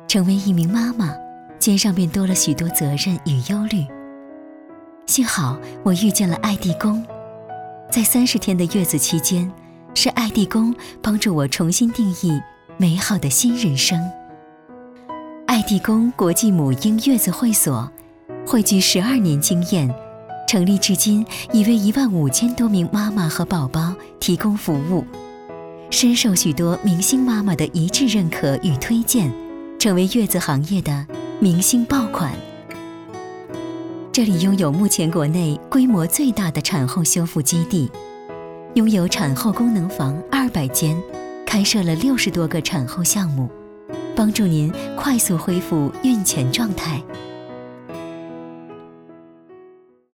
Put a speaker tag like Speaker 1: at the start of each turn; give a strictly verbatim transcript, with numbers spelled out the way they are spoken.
Speaker 1: 成为一名妈妈，肩上便多了许多责任与忧虑。幸好我遇见了爱地公，在三十天的月子期间，是爱地公帮助我重新定义美好的新人生。爱地公国际母婴月子会所汇聚十二年经验，成立至今已为一万五千多名妈妈和宝宝提供服务，深受许多明星妈妈的一致认可与推荐，成为月子行业的明星爆款。这里拥有目前国内规模最大的产后修复基地，拥有产后功能房二百间，开设了六十多个产后项目，帮助您快速恢复孕前状态。